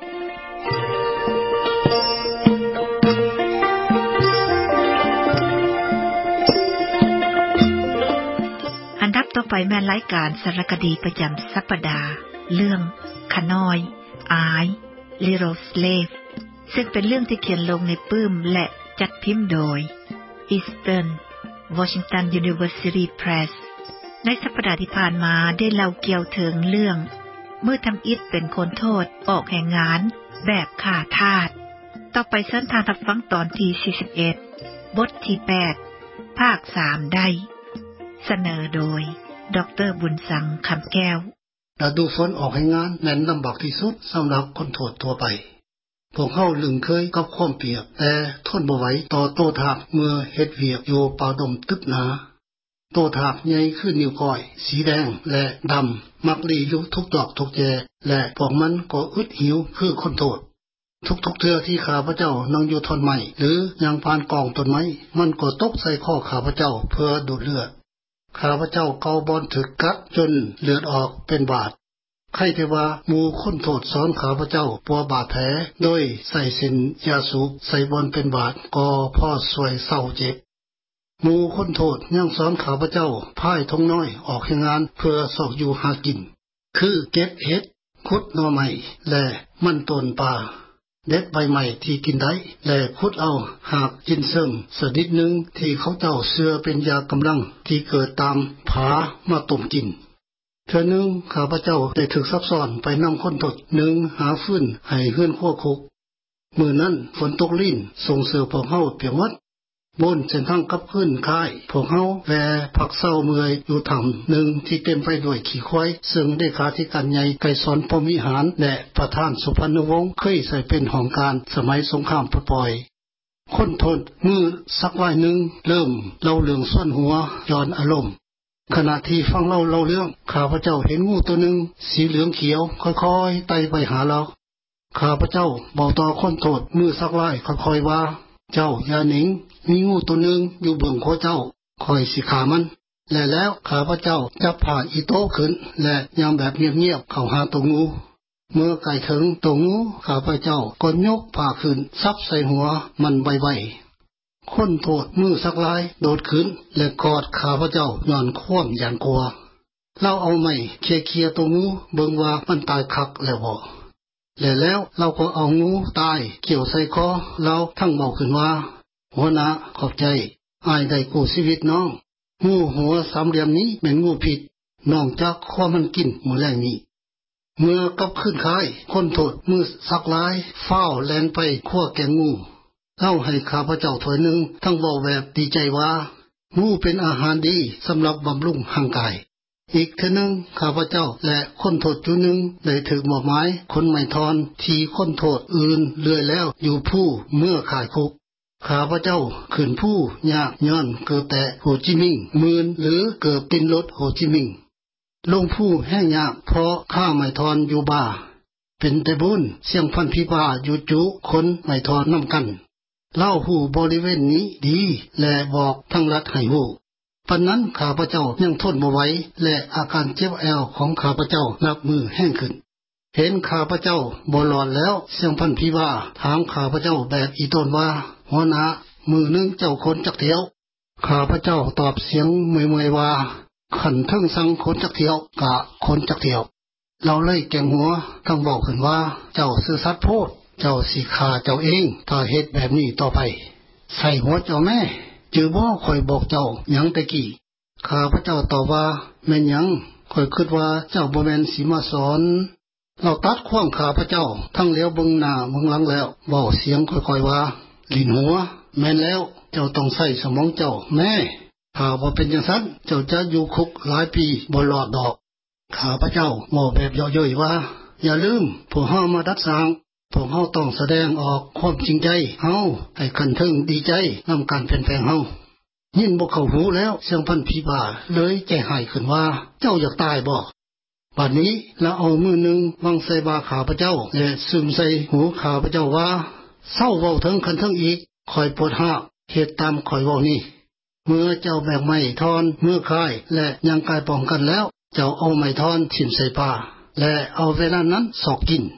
อันดับต่อไปแม่นรายการสารคดีประจำสัปดาห์เรื่องขน้อย I Little Slave ซึ่งเป็นเรื่องที่เขียนลงในปื้มและจัดพิมพ์โดย Eastern Washington University Press ในสัปดาห์ที่ผ่านมาได้เล่าเกี่ยวถึงเรื่องเมื่อทำอิฐเป็นคนโทษออกแห่งงานแบบฆ่าทาสต่อไปเชิญทานรับฟังตอนที่41บทที่8ภาค3ได้เสนอโดยดร.บุญสังคำแก้วฤดูฝนออกแห่งงานแม่นลำบากที่สุดสำหรับคนโทษทั่วไปพวกเขาลึงเคยกับความเปียกแต่ทนบ่ไหวต่อโตทากเมื่อเฮ็ดเวียกอยู่ป่าดมตึบหนาโตทากใหญ่ขึ้นนิ้วก้อยสีแดงและดำมักลีอยู่ทุกดอกทุกแยและพวกมันก็อึดหิวคือคนโทษทุกเทื่อที่ข้าพเจ้านั่งอยู่ท่อนไม้หรือยังผ่านกองต้นไม้มันก็ตกใส่ข้อข้าพเจ้าเพื่อดูดเลือดข้าพเจ้าเกาบอนถึกกัดจนเลือดออกเป็นบาดใครแต่ว่าหมู่คนโทษสอนข้าพเจ้าปัวบาดแผลโดยใส่สินยาสูบใส่บอนเป็นบาดก็พอสวยเศร้าเจ็บหมู่คนโทษยังสอนข้าพเจ้าพายทงน้อยออกแห่งงานเพื่อสอกอยู่หากินคือเก็บเห็ดขุดหน่อไม้และมันต้นป่าเด็ดใบใหม่ที่กินได้และขุดเอาหากกินเสริมสนิดนึงที่เขาเจ้าเชื่อเป็นยากำลังที่เกิดตามผามาต้มกินเทื่อนึงข้าพเจ้าได้ถูกซับซ้อนไปนำคนโทษหนึ่งหาฟืนให้เฮือนคั่วคุกมื้อนั้นฝนตกลิ้นส่งเสือพวกเฮาเปียกหมดบนเส้นทางกลับคืนค่ายพวกเฮาแวพักเศร้าเมื่อยอยู่ถ้ำหนึ่งที่เต็มไปด้วยขี้ควายซึ่งเลขาธิการใหญ่ไกรสอนพรหมวิหารและประธานสุพรรณวงศ์เคยใส่เป็นห้องการสมัยสงครามปล่อยคนโทษมือสักวันหนึ่งเริ่มเล่าเรื่องซ่อนหัวย้อนอารมณ์ขณะที่ฟังเล่าเรื่องข้าพเจ้าเห็นงูตัวหนึ่งสีเหลืองเขียวค่อยๆไต่ไปหาเราข้าพเจ้าบอกต่อคนโทษมือสักไล่ค่อยๆว่าเจ้าอย่าหนิงมีงูตัวหนึ่งอยู่เบื้องคอเจ้าคอยสิขามันแล้วข้าพเจ้าจับผ้าอีโต้ขึ้นและยังแบบเงียบๆเข้าหาตัวงูเมื่อใกล้ถึงตัวงูข้าพเจ้าก็ยกผ้าขึ้นซับใส่หัวมันไวๆคนโทษมือสักลายโดดขึ้นและกอดข้าพเจ้าย้อนคว่ำอย่างกลัวเราเอาไม้เคลียตัวงูเบิ่งว่ามันตายคักแล้วบ่แล้วเราก็เอางูตายเกี่ยวใส่คอเราทั้งเบาขึ้นว่าหัวหน้าขอบใจอ้ายได้กู้ชีวิตน้องงูหัวสามเหลี่ยมนี้เป็นงูผิดน้องจักข้อมันกินมื้อแลงนี้เมื่อกลับขึ้นค่ายคนโทษมือสักลายฟ้าวแล่นไปคั่วแกงงูเล่าให้ข้าพเจ้าถ้วยนึงทั้งเว้าแบบดีใจว่างูเป็นอาหารดีสำหรับบำรุงร่างกายอีกเทื่อนึงข้าพเจ้าและคนโทษจุนึงได้ถูกมอบหมายคนไม้ทอนที่คนโทษอื่นเลื่อยแล้วอยู่ผู้เมื่อขายคุกข้าพเจ้าขึ้นผู้ยากย้อนเกิดแต่โฮจิมิงห์มื่นหรือเกิดตินรถโฮจิมิงห์ลงผู้แห้งยากเพราะข้าไม้ทอนอยู่บ่าเป็นแต่บุญเสียงพันพิบาอยู่จุคนไม้ทอนนำกันเล่าผู้บริเวณนี้ดีและบอกทั้งรัฐให้ฮู้ปันนั้นข้าพเจ้ายังทนบ่ไหวและอาการเจ็บแอวของข้าพเจ้านับมือแห้งขึ้นเห็นข้าพเจ้าบ่รอดแล้วเสียงพันพิบาถามข้าพเจ้าแบบอีต้นว่าหัวหน้ามือนึงเจ้าคนจักเที่ยวข้าพเจ้าตอบเสียงเมื่อยๆว่าขันทึ่งสั่งคนจักเที่ยวกะคนจักเที่ยวเราเลยแกงหัวทั้งบอกขึ้นว่าเจ้าซื่อสัตย์โพดเจ้าสิฆ่าเจ้าเองถ้าเฮ็ดแบบนี้ต่อไปใส่หัวเจ้าแม่จือบ่ค่อยบอกเจ้าหยังตะกี้ข้าพเจ้าตอบว่าแม่นหยังค่อยคิดว่าเจ้าบ่แม่นสิมาสอนเราตัดความข้าพเจ้าทั้งเลี้ยวเบิ่งหน้าเบิ่งหลังแล้วเว้าเสียงค่อยๆว่าลิ้นหัวแม่นแล้วเจ้าต้องใส่สมองเจ้าแม่ถ้าบ่เป็นจังซั่นเจ้าจะอยู่คุกหลายปีบ่รอดดอกข้าพเจ้าเว้าแบบย่อยๆว่าอย่าลืมพวกเฮามาดัดสร้างพวกเฮาต้องแสดงออกความจริงใจเฮาให้คันถึงดีใจนำการเปลี่ยนแปลงเฮายินบ่เข้าหูแล้วเสียงพันพิบาเลยใจหายขึ้นว่าเจ้าอยากตายบ่บัดนี้ละเอามือนึงวางใส่บ่าข้าพเจ้าและซึมใส่หูข้าพเจ้าว่าเศร้าเว้าถึงคันถึงอีกคอยปวดหักเฮ็ดตามคอยเว้านี่เมื่อเจ้าแบกไม้ทอนเมื่อคายและยังกายป้องกันแล้วเจ้าเอาไม้ทอนทิ่มใส่ป่าและเอาเวลานั้นสอกกิน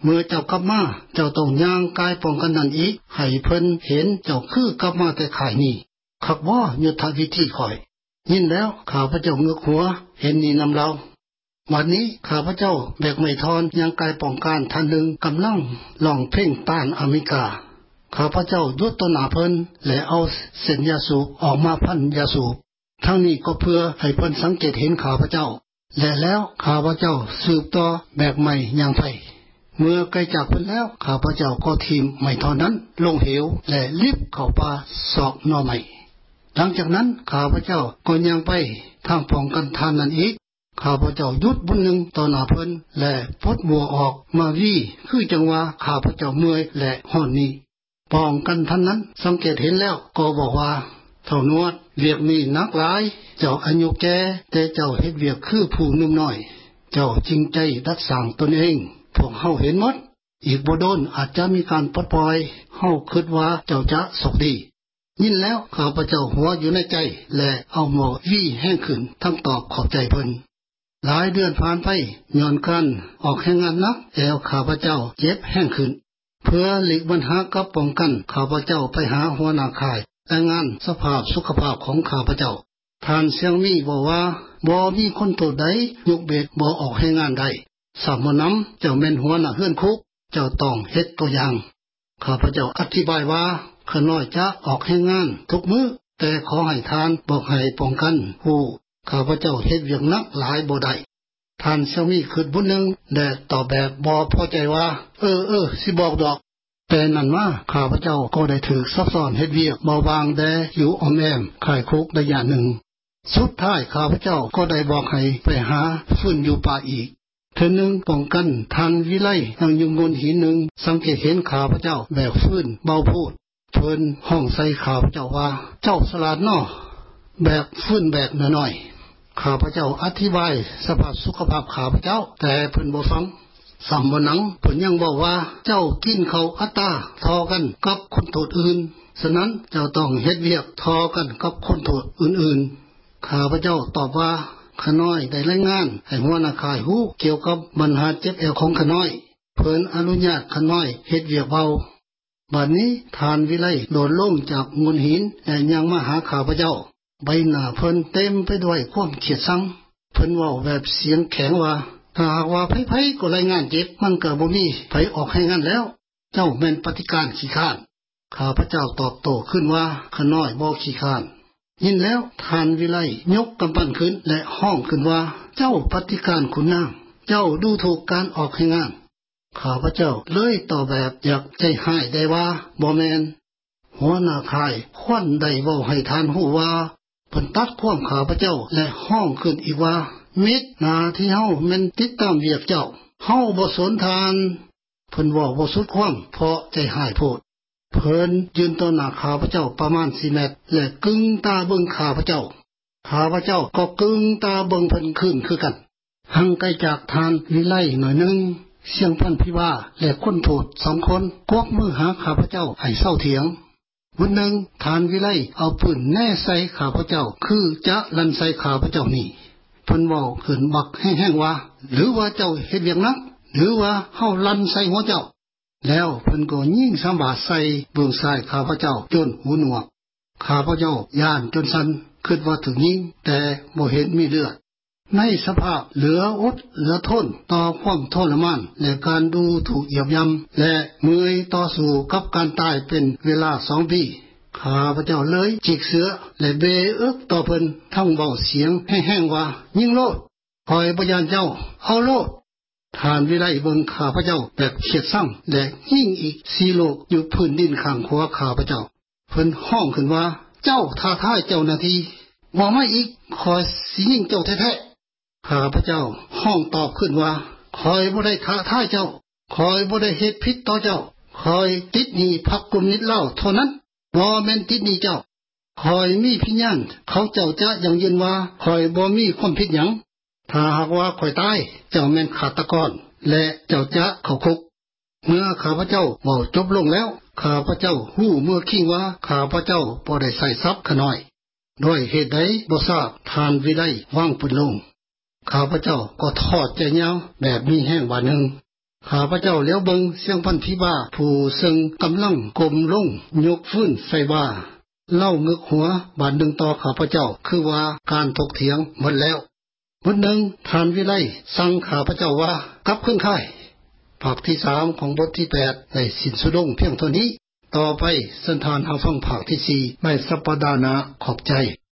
เมื่อเจ้ากลับมาเจ้าต้องย่างกายป้องกันนั่นอีกให้เพิ่นเห็นเจ้าคือกลับมาแต่ข่ายนี้คักบ่ยุทธวิธีข่อยยินแล้วข้าพเจ้าเงือกหัวเห็นนี่นำเราวันนี้ข้าพเจ้าแบกไม้ทอนย่างกายป้องกันท่านหนึ่งกำลังล่องเพ่งต้านอเมริกาข้าพเจ้ายุดต้นหน้าเพิ่นและเอาเส้นยาสูบออกมาพันยาสูบทั้งนี้ก็เพื่อให้เพิ่นสังเกตเห็นข้าพเจ้าและแล้วข้าพเจ้าสืบต่อแบกไม้ย่างไปเมื่อไกลจากเพิ่นแล้วข้าพเจ้าก็ทิ่มไม้ทอนนั้นลงเหวและรีบเข้าป่าสอกหน่อไม้หลังจากนั้นข้าพเจ้าก็ย่างไปทางป้องกันท่านนั้นอีกข้าพเจ้าหยุดบุญหนึ่งต่อหน้าเพิ่นและปลดบัวออกมาวี่คือจังว่าข้าพเจ้าเมื่อยและห้อนนี้ป้องกันท่านนั้นสังเกตเห็นแล้วก็บอกว่าเท่านวดเวียกนี้นักหลายเจ้าอายุแก่แต่เจ้าเฮ็ดเวียกคือผู้หนุ่มน้อยเจ้าจริงใจรักษาตนเองพวกเฮาเห็นหมดอีกบ่โดนอาจจะมีการปลดปล่อยเฮาคิดว่าเจ้าจะสกดียินแล้วข้าพเจ้าหัวอยู่ในใจและเอาหมอวี่แห้งขึ้นทั้งตอบขอบใจเพิ่นหลายเดือนผ่านไปย้อนกันออกแห่งงานนักแอวข้าพเจ้าเจ็บแห้งขึ้นเพื่อหลีกปัญหากับป้องกันข้าพเจ้าไปหาหัวหน้าค่ายรายงานสภาพสุขภาพของข้าพเจ้าท่านเสียงมีบอกว่าบ่มีคนตัวใดยกเบ็ดบ่ออกให้งานได้สามน้ำเจ้าแม่นหัวหน้าเฮือนคุกเจ้าต้องเฮ็ดตัวอย่างข้าพเจ้าอธิบายว่าข้าน้อยจะออกให้งานทุกมื้อแต่ขอให้ทานบอกให้ป้องกันผู้ข้าพเจ้าเฮ็ดเวียกนักหลายบ่ได้ท่านเสียงมีขึ้นบุญนึงและตอบแบบบ่พอใจว่าสิบอกดอกแต่นั่นว่าข้าพเจ้าก็ได้ถูกซับซ้อนเฮ็ดเวียกเบาบางแดอยู่อ้อมแอมค่ายคุกระยะหนึ่งสุดท้ายข้าพเจ้าก็ได้บอกให้ไปหาฟื้นอยู่ป่าอีกเทื่อนึงป้องกันท่านวิไลนั่งอยู่บนหินหนึ่งสังเกตเห็นข้าพเจ้าแบกฟื้นเบาพูดเพิ่นห้องใส่ข้าพเจ้าว่าเจ้าสลาดน้อแบกฟื้นแบกน้อยๆข้าพเจ้าอธิบายสภาพสุขภาพข้าพเจ้าแต่เพิ่นบ่ฟังสำบ่หนังเพิ่นยังบอกว่าเจ้ากินข้าวอัตตาทอกันกับคนโทษอื่นฉะนั้นเจ้าต้องเฮ็ดเวียกทอกันกับคนโทษอื่นๆข้าพเจ้าตอบว่าข้าน้อยได้รายงานให้หัวหน้าค่ายฮู้เกี่ยวกับปัญหาเจ็บแอวของข้าน้อยเพิ่นอนุญาตข้าน้อยเฮ็ดเวียกเบาบัดนี้ท่านวิไลโดดลงจากบนหินและยังมาหาข้าพเจ้าใบหน้าเพิ่นเต็มไปด้วยความเขียดชังเพิ่นเว้าแบบเสียงแข็งว่าถ้าหากว่าไผๆก็รายงานเจ็บมันก็บ่มีไผออกให้งานแล้วเจ้าแม่นปฏิการขี้ข้านข้าพเจ้าตอบโต้ขึ้นว่าข้าน้อยบ่ขี้ข้านยินแล้วท่านวิไลยกกำปั้นขึ้นและห้องขึ้นว่าเจ้าปฏิการขุนนางเจ้าดูถูกการออกให้งานข้าพเจ้าเลยตอบแบบอยากใจหายได้ว่าบ่แม่นหัวหน้าค่ายควันได้เว้าให้ท่านฮู้ว่าเพิ่นตัดความข้าพเจ้าและห้องขึ้นอีกว่ามิตรหน้าที่เฮาแม่นติดตามเวียกเจ้าเฮาบ่สนทานเพิ่นเว้าบ่สุดความเพราะใจหายโพดเพิ่นยืนต่อหน้าข้าพเจ้าประมาณ4 เมตรและกึ่งตาเบิ่งข้าพเจ้าก็กึ่งตาเบิ่งเพิ่นขึ้นคือกันห่างไกลจากทานวิไลหน่อยนึงเสียงพันพิว่าและคนโทษ2 คนกวักมือหาข้าพเจ้าให้เศร้าเถียงวันหนึ่งทานวิไลเอาปืนแน่ใส่ข้าพเจ้าคือจะลั่นใส่ข้าพเจ้านี่เพิ่นเว้าขึ้นบักแห้งๆว่าหรือว่าเจ้าเฮ็ดเวียกนักหรือว่าเฮาลั่นใส่หัวเจ้าแล้วเพิ่นก็ยิง3 บาทใส่เบื้องซ้ายข้าพเจ้าจนหูหนวกข้าพเจ้าย่านจนสั่นคิดว่าถูกยิงแต่บ่เห็นมีเลือดในสภาพเหลืออดเหลือทนต่อความทรมานและการดูถูกเหยียบย่ำและเมื่อยต่อสู้กับการตายเป็นเวลา2 ปีข้าพเจ้าเลยจิกเสือและเบอึกต่อเพิ่นทั้งเบาเสียงแห้งๆว่ายิงโลดคอยบ่ยานเจ้าเอาโลดท่านวิไลเบิ่งข้าพเจ้าแบบเขียดซ้ำและยิงอีก4 ลูกอยู่พื้นดินข้างขวาข้าพเจ้าเพิ่นห้องขึ้นว่าเจ้าท้าทายเจ้าหน้าที่บ่มาอีกคอยสิยิงเจ้าแท้ๆข้าพเจ้าห้องตอบขึ้นว่าคอยบ่ได้ท้าทายเจ้าคอยบ่ได้เฮ็ดผิดต่อเจ้าคอยติดหนี้พรรคคอมมิวนิสต์เล่าเท่านั้นบ่แม่นติดหนี้เจ้าคอยมีพยานเขาเจ้าจะยังยืนว่าคอยบ่มีความผิดหยังถ้าหากว่าคอยตายเจ้าแม่นฆาตกรและเจ้าจะเข้าคุกเมื่อข้าพเจ้าเว้าจบลงแล้วข้าพเจ้าฮู้เมื่อคิงว่าข้าพเจ้าบ่ได้ใส่ทรัพย์ขน้อยด้วยเหตุใดบ่ทราบทานวิไลวางปืนลงข้าพเจ้าก็ทอดใจยาวแบบมีแห้งว่านึงข้าพเจ้าเลี้ยวเบิงเสียงพันธิบ้าผู้ซึ่งกำลังกลมลงยกฟื้นใส่ว่าเล่างึกหัวบาดหนึ่งต่อข้าพเจ้าคือว่าการถกเถียงหมดแล้ววันหนึ่งท่านวิไลสั่งข้าพเจ้าว่ากลับขึ้นค่ายภาคที่3ของบทที่8ได้สิ้นสุดลงเพียงเท่านี้ต่อไปสันทานเฮาฟังภาคที่4ในสัปดาห์หน้าขอบใจ